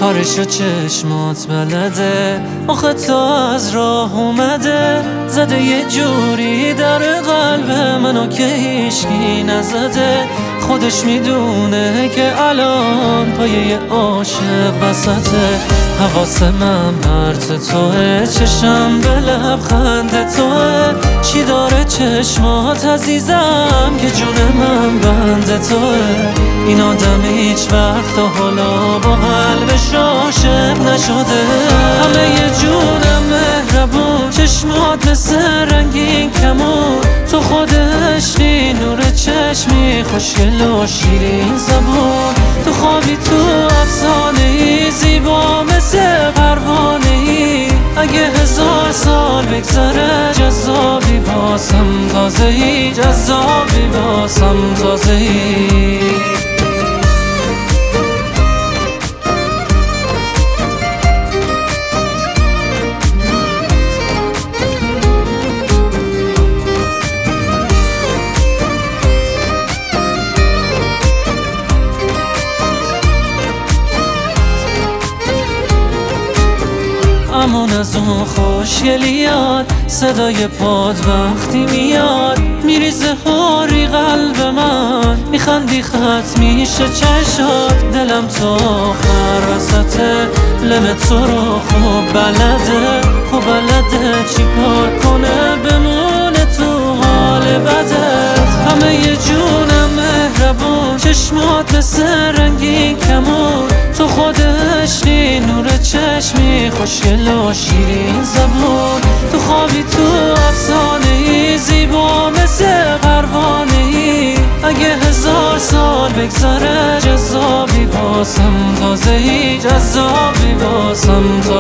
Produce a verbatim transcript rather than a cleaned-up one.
کارشو چشمات بلده، آخه تا از راه اومده زده یه جوری در قلب منو که هیچکی نزده. خودش میدونه که الان پایه یه عاشق وسطه. حواس من پرت توه، چشم به لبخند توه. چی داره چشمات عزیزم که جون من بند توه. این آدم هیچ وقت تا حالا با قلبش عاشق نشده. همه یه جونم مهربون، چشمات مثل رنگین کمون. تو خودش نی نور چشمی، خوشگل و شیرین زبون. تو خوابی تو افسانه ای، زیبا مثل پروانه ای. اگه هزار سال بگذره جذابی واسم تازه ای، جذابی واسم تازه ای. همون از اون خوشگلیات، صدای پاد وقتی میاد میریزه هاری قلب من. میخندی خط میشه چشات، دلم تا آخر وسطه. لب تو رو خوب بلده، خوب بلده چی کار کنه بمونه تو حال بدت. همه یه جونم مهربون، چشمات مثل رنگین کمون. تو خودش نی نور چشمی، خوشگل و شیرین زبون. تو خوابی تو افسانه ای، زیبا مثل پروانه ای. اگه هزار سال بگذره جذابی واسم تازه ای، جذابی واسم تازه ای.